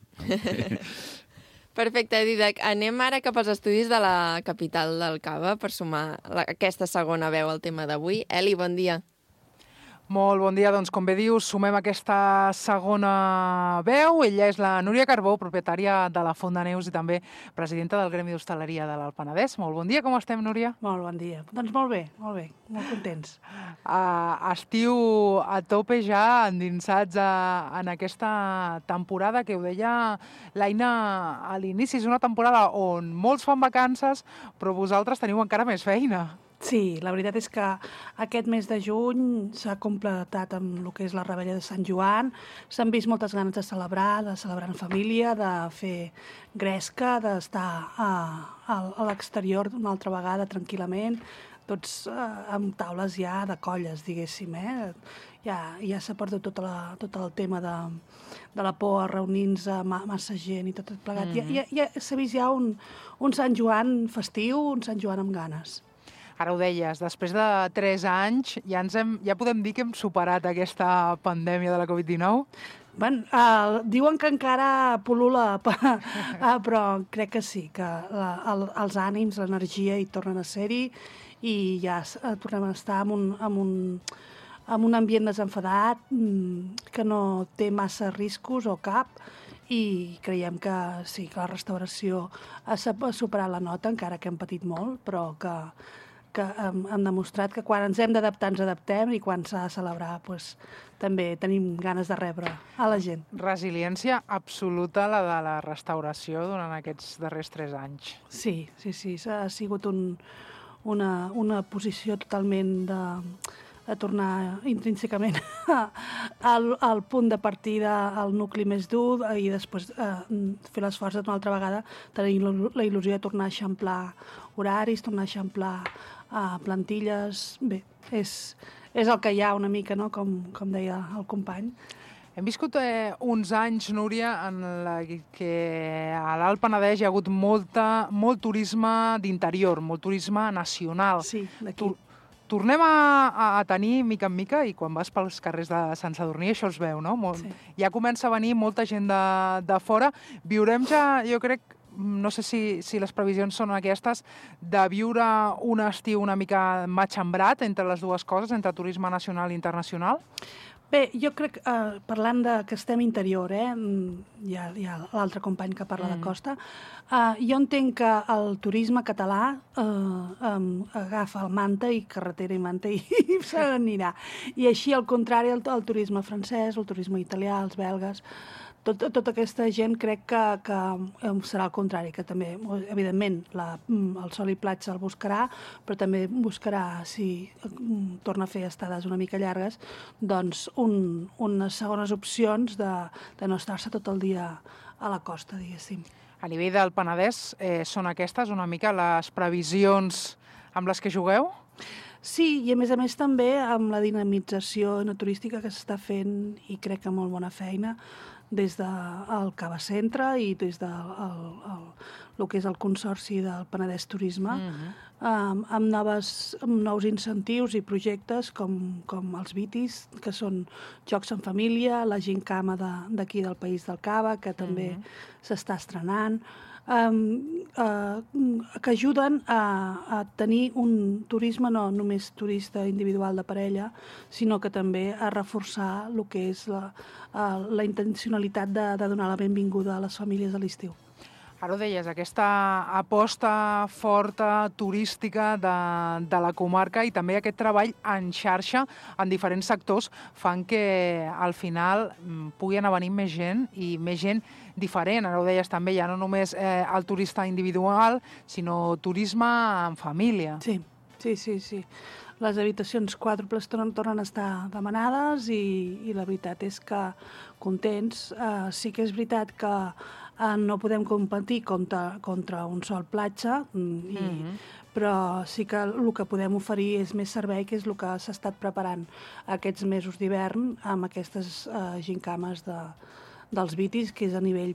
Perfecte, Dídac. Anem ara cap als estudis de la capital del cava per sumar aquesta segona veu al tema d'avui. Eli, bon dia. Molt bon dia. Doncs, com bé dius, sumem aquesta segona veu. Ella és la Núria Carbó, propietària de la Font de Neus i també presidenta del Gremi d'Hostaleria de l'Alt Penedès. Molt bon dia, com estem, Núria? Molt bon dia. Doncs molt bé, molt contents. Estiu a tope ja, endinsats en aquesta temporada que ho deia l'Aina a l'inici. És una temporada on molts fan vacances, però vosaltres teniu encara més feina. Sí, la veritat és que aquest mes de juny s'ha completat amb el que és la Rebella de Sant Joan. S'han vist moltes ganes de celebrar en família, de fer gresca, d'estar a l'exterior una altra vegada tranquil·lament, tots amb taules ja de colles, diguéssim. Ja s'ha perdut tot el tema de la por a reunir-nos amb massa gent i tot plegat. Ja s'ha vist ja un Sant Joan festiu, un Sant Joan amb ganes. Ara ho deies, després de 3 anys ja podem dir que hem superat aquesta pandèmia de la Covid-19? Diuen que encara pol·lula, però crec que sí, que els ànims, l'energia hi tornen a ser-hi i ja tornem a estar en un ambient desenfadat que no té massa riscos o cap, i creiem que sí, que la restauració ha superat la nota, encara que hem patit molt, però que hem demostrat que quan ens hem d'adaptar ens adaptem i quan s'ha de celebrar també tenim ganes de rebre a la gent. Resiliència absoluta la de la restauració durant aquests darrers 3 anys. Sí, ha sigut una posició totalment de tornar intrínsecament al punt de partida, al nucli més dur, i després fer l'esforç d'una altra vegada, tenir la il·lusió de tornar a eixamplar horaris, tornar a eixamplar plantilles. Bé, és el que hi ha una mica, no? Com deia el company. Hem viscut uns anys, Núria, en què a l'Alt Penedès hi ha hagut molt turisme d'interior, molt turisme nacional. Sí, d'aquí. Tornem a tenir, mica en mica, i quan vas pels carrers de Sant Sadurní això es veu, no? Sí. Ja comença a venir molta gent de fora. Viurem ja, jo crec, no sé si les previsions són aquestes, de viure un estiu una mica matxembrat entre les dues coses, entre turisme nacional i internacional? Bé, jo crec, parlant de que estem interior, hi ha l'altre company que parla de costa, jo entenc que el turisme català agafa el manta i carretera i manta i se n'anirà. I així, al contrari, el turisme francès, el turisme italià, els belgues, tota aquesta gent crec que serà el contrari, que també, evidentment, el sol i platja el buscarà, però també buscarà, si torna a fer estades una mica llargues, doncs unes segones opcions de no estar-se tot el dia a la costa, diguéssim. A nivell del Penedès, són aquestes una mica les previsions amb les que jugueu? Sí, i a més també amb la dinamització turística que s'està fent, i crec que molt bona feina, des del Cava Centre i des del que és el Consorci del Penedès Turisme, amb nous incentius i projectes com els Vitis, que són jocs en família, la gincama d'aquí del País del Cava, que també s'està estrenant, que ajuden a tenir un turisme no només turista individual de parella, sinó que també a reforçar el que és la intencionalitat de donar la benvinguda a les famílies a l'estiu. Ara ho deies, aquesta aposta forta, turística de la comarca i també aquest treball en xarxa en diferents sectors fan que al final pugui anar venint més gent i més gent diferent. Ara ho deies també, ja no només el turista individual, sinó turisme en família. Sí. Les habitacions quàdruples tornen a estar demanades i la veritat és que contents. Sí que és veritat que no podem competir contra un sol platja, però sí que el que podem oferir és més servei, que és el que s'ha estat preparant aquests mesos d'hivern amb aquestes gincames dels Vitis, que és a nivell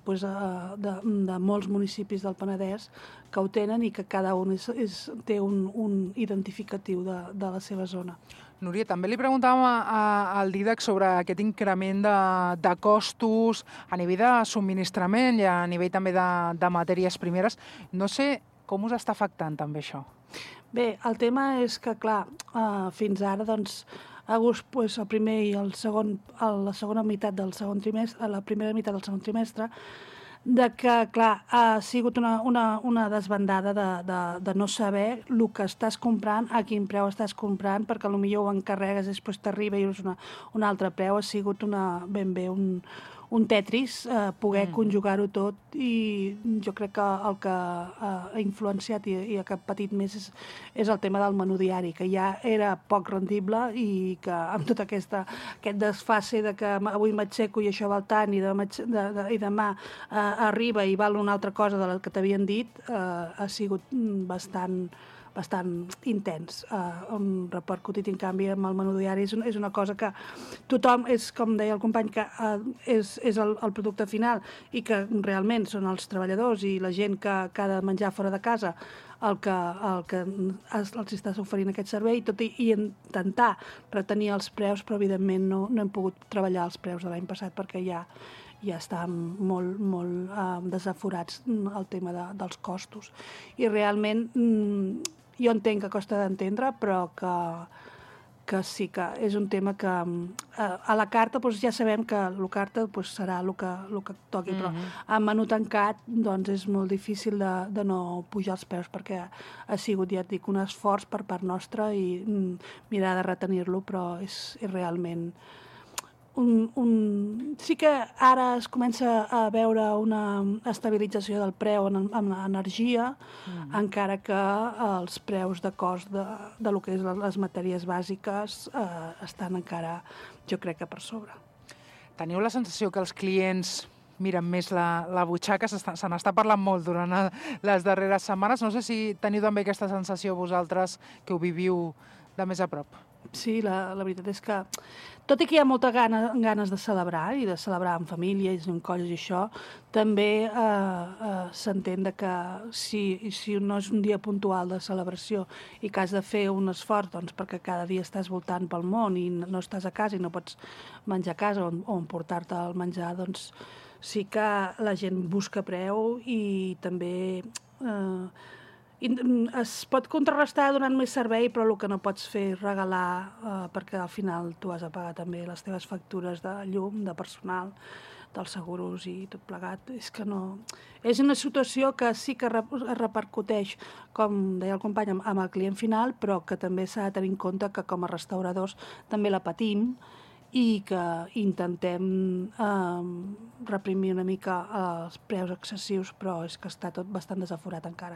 de molts municipis del Penedès que ho tenen i que cada un té un identificatiu de la seva zona. Núria, també li preguntàvem al Dídac sobre aquest increment de costos a nivell de subministrament i a nivell també de matèries primeres. No sé com us està afectant també això. Bé, el tema és que, clar, fins ara, doncs, agost, el primer i la segona meitat del segon trimestre, la primera meitat del segon trimestre, de que, clar, ha sigut una desbandada de no saber el que estàs comprant, a quin preu estàs comprant, perquè potser ho encarregues, després t'arriba i és un altre preu. Ha sigut ben bé un tetris, poder conjugar-ho tot, i jo crec que el que ha influenciat i ha patit més és el tema del menú diari, que ja era poc rendible i que amb tot aquest desfase de que avui m'aixeco i això val tant i demà arriba i val una altra cosa de la que t'havien dit, ha sigut bastant intens. On repercutit, en canvi, amb el menú diari és una cosa que tothom, és com deia el company, que és el producte final i que realment són els treballadors i la gent que ha de menjar fora de casa el que els estàs oferint aquest servei, tot i intentar retenir els preus, però evidentment no hem pogut treballar els preus de l'any passat perquè ja estan molt desaforats el tema dels costos. I realment jo entenc que costa d'entendre, però que sí que és un tema que a la carta ja sabem que la carta serà el que toqui, però amb menú tancat és molt difícil de no pujar els preus, perquè ha sigut, ja et dic, un esforç per part nostra i mirar de retenir-lo, però és realment sí que ara es comença a veure una estabilització del preu amb l'energia, encara que els preus de cost de lo que és les matèries bàsiques estan encara, jo crec que per sobre. Teniu la sensació que els clients miren més la butxaca? Se n'està parlant molt durant les darreres setmanes. No sé si teniu també aquesta sensació vosaltres, que ho viviu de més a prop. Sí, la veritat és que, tot i que hi ha molta ganes de celebrar, i de celebrar en família i en colles i això, també s'entén que si no és un dia puntual de celebració i que has de fer un esforç, perquè cada dia estàs voltant pel món i no estàs a casa i no pots menjar a casa o emportar-te el menjar, doncs sí que la gent busca preu i també es pot contrarrestar donant més servei, però el que no pots fer és regalar, perquè al final tu has de pagar també les teves factures de llum, de personal, dels seguros i tot plegat. És que no... És una situació que sí que repercuteix, com deia el company, amb el client final, però que també s'ha de tenir en compte que com a restauradors també la patim i que intentem reprimir una mica els preus excessius, però és que està tot bastant desaforat encara.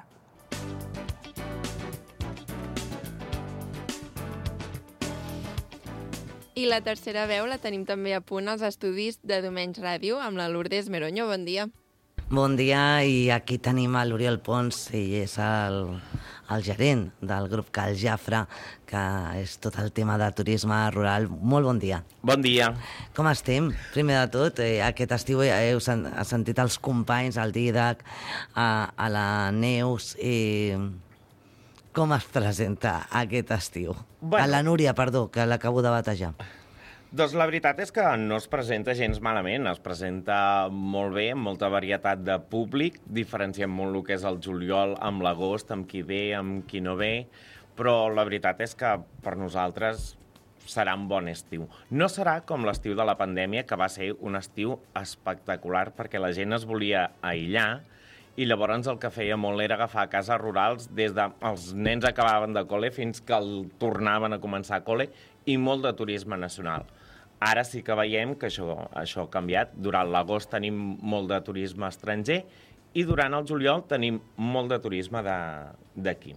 I la tercera veu la tenim també a punt als estudis de Domenys Ràdio amb la Lourdes Meroño. Bon dia. Bon dia, i aquí tenim a l'Oriol Pons, ell és el gerent del grup Cal Jafre, que és tot el tema de turisme rural. Molt bon dia. Bon dia. Com estem? Primer de tot, aquest estiu heu sentit els companys, al Didac, a la Neus, com es presenta aquest estiu? Bueno, a la Núria, perdó, que l'acabo de batejar. Doncs la veritat és que no es presenta gens malament, es presenta molt bé, amb molta varietat de públic, diferenciem molt el que és el juliol amb l'agost, amb qui ve, amb qui no ve, però la veritat és que per nosaltres serà un bon estiu. No serà com l'estiu de la pandèmia, que va ser un estiu espectacular, perquè la gent es volia aïllar, i llavors el que feia molt era agafar cases rurals des dels nens acabaven de col·le fins que tornaven a començar a col·le, i molt de turisme nacional. Ara sí que veiem que això ha canviat. Durant l'agost tenim molt de turisme estranger i durant el juliol tenim molt de turisme d'aquí.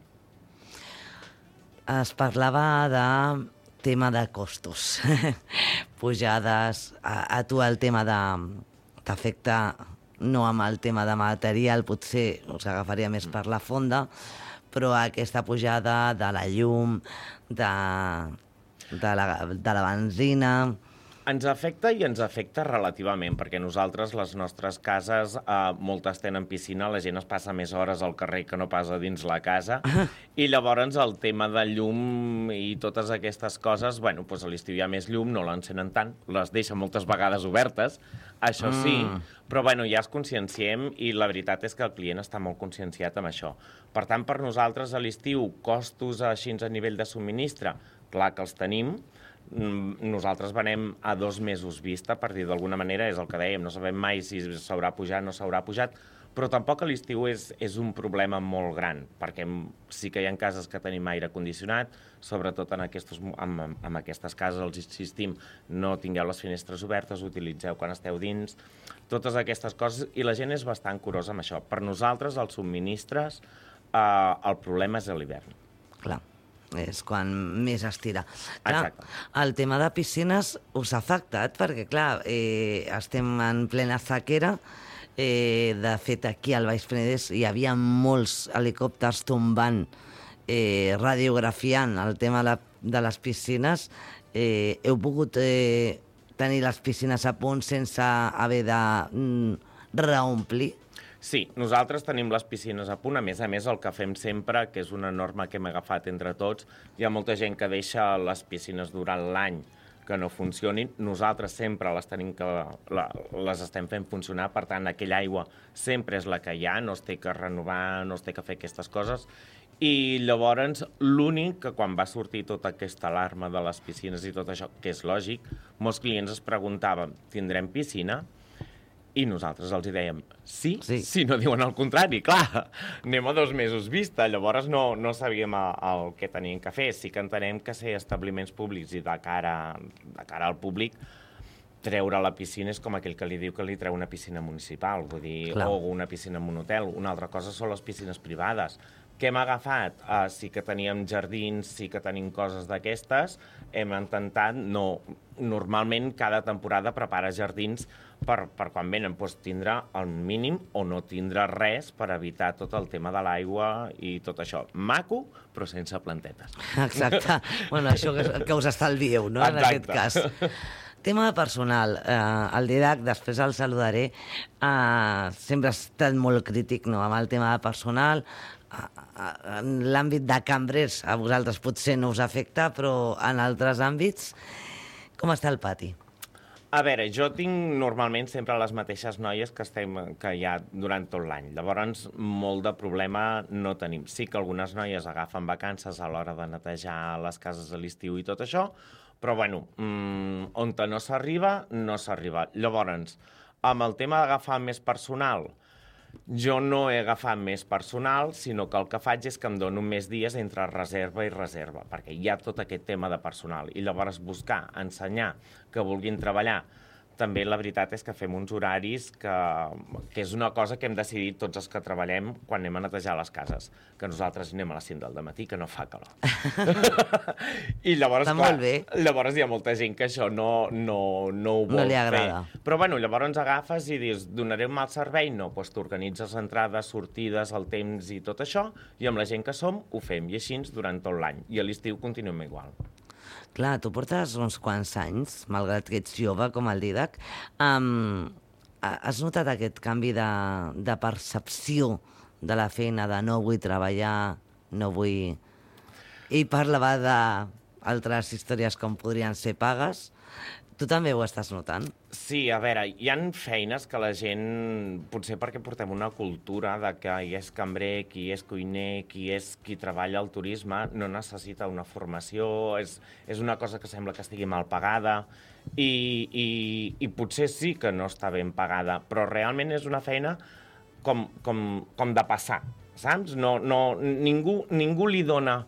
Es parlava de tema de costos, pujades. A tu el tema t'afecta no amb el tema de material, potser us agafaria més per la fonda, però aquesta pujada de la llum, de la benzina... Ens afecta i ens afecta relativament, perquè nosaltres, les nostres cases, moltes tenen piscina, la gent es passa més hores al carrer que no passa dins la casa, i llavors el tema de llum i totes aquestes coses, bueno, doncs a l'estiu hi ha més llum, no l'encenen tant, les deixen moltes vegades obertes, això sí, però bueno, ja es conscienciem i la veritat és que el client està molt conscienciat amb això. Per tant, per nosaltres a l'estiu, costos així a nivell de subministre, clar que els tenim. Nosaltres venem a 2 mesos vista, per dir d'alguna manera, és el que dèiem, no sabem mai si s'haurà pujat o no s'haurà pujat, però tampoc a l'estiu és un problema molt gran, perquè sí que hi ha cases que tenim aire condicionat, sobretot en aquestes cases, els insistim, no tingueu les finestres obertes, utilitzeu quan esteu dins, totes aquestes coses, i la gent és bastant curosa amb això. Per nosaltres, els subministres, el problema és a l'hivern. Clar. És quan més es tira. Clar, el tema de piscines us ha afectat perquè, clar, estem en plena sequera. De fet, aquí al Baix Penedès hi havia molts helicòpters tombant, radiografiant el tema de les piscines. Heu pogut tenir les piscines a punt sense haver de reomplir? Sí, nosaltres tenim les piscines a punt. A més, el que fem sempre, que és una norma que hem agafat entre tots, hi ha molta gent que deixa les piscines durant l'any que no funcionin. Nosaltres sempre les estem fent funcionar, per tant, aquella aigua sempre és la que hi ha, no es té que renovar, no es té que fer aquestes coses. I llavors, l'únic que quan va sortir tota aquesta alarma de les piscines i tot això, que és lògic, molts clients es preguntaven, tindrem piscina? I nosaltres els dèiem sí, si no diuen el contrari. Clar, anem a 2 mesos vista, llavors no sabíem el que teníem que fer. Sí que entenem que ser establiments públics i de cara al públic, treure la piscina és com aquell que li diu que li treu una piscina municipal, vull dir, o una piscina en un hotel. Una altra cosa són les piscines privades. Què hem agafat? Sí que teníem jardins, sí que tenim coses d'aquestes. Hem intentat, normalment cada temporada prepara jardins per quan venen, tindre el mínim o no tindre res per evitar tot el tema de l'aigua i tot això. Maco, però sense plantetes. Exacte. Bueno, això que us estalvieu, no?, en aquest cas. Tema de personal. El Didac, després el saludaré, sempre ha estat molt crític, no?, amb el tema de personal. En l'àmbit de cambrers a vosaltres potser no us afecta, però en altres àmbits, com està el pati? A veure, jo tinc normalment sempre les mateixes noies que hi ha durant tot l'any. Llavors, molt de problema no tenim. Sí que algunes noies agafen vacances a l'hora de netejar les cases a l'estiu i tot això, però, bueno, on no s'arriba, no s'arriba. Llavors, amb el tema d'agafar més personal, jo no he agafat més personal, sinó que el que faig és que em dono més dies entre reserva i reserva, perquè hi ha tot aquest tema de personal. I llavors buscar, ensenyar que vulguin treballar. També la veritat és que fem uns horaris que és una cosa que hem decidit tots els que treballem quan anem a netejar les cases, que nosaltres anem a les 5 del matí, que no fa calor. I llavors, està clar, molt bé. Llavors hi ha molta gent que això no ho vol No li agrada. fer. Però, bueno, llavors agafes i dius, donaré un mal servei? No, doncs t'organitzes entrades, sortides, el temps i tot això, i amb la gent que som ho fem, i així durant tot l'any. I a l'estiu continuem igual. Clar, tu portes uns quants anys, malgrat que ets jove, com el Didac. Has notat aquest canvi de percepció de la feina, de no vull treballar, no vull... I parlava d'altres històries com podrien ser pagues. Tu també ho estàs notant? Sí, a veure, hi ha feines que la gent, potser perquè portem una cultura de que qui és cambrer, qui és cuiner, qui treballa al turisme, no necessita una formació, és una cosa que sembla que estigui mal pagada i potser sí que no està ben pagada, però realment és una feina com de passar, saps? Ningú li dona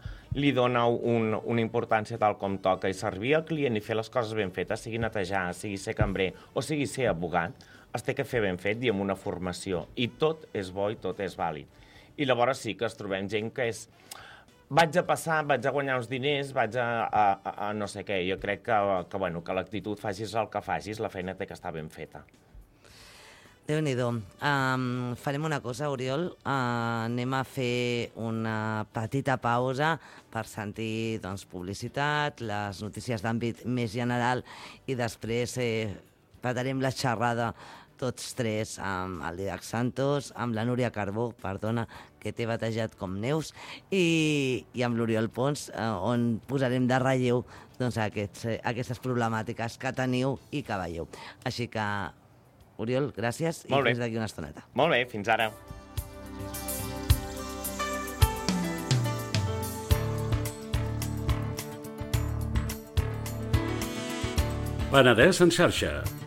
una importància tal com toca, i servir al client i fer les coses ben fetes, sigui netejar, sigui ser cambrer o sigui ser abogat, es té que fer ben fet i amb una formació. I tot és bo i tot és vàlid. I llavors sí que es trobem gent que és... Vaig a passar, vaig a guanyar uns diners, vaig a no sé què. Jo crec que l'actitud, facis el que facis, la feina té que estar ben feta. Déu-n'hi-do. Farem una cosa, Oriol. Anem a fer una petita pausa per sentir publicitat, les notícies d'àmbit més general, i després patarem la xerrada tots tres, amb el Didac Santos, amb la Núria Carbó, perdona, que t'he batejat com Neus, i amb l'Oriol Pons, on posarem de relleu aquestes problemàtiques que teniu i que veieu. Així que, Oriol, gràcies, i fins d'aquí una estoneta. Molt bé, fins ara. Penedès en xarxa.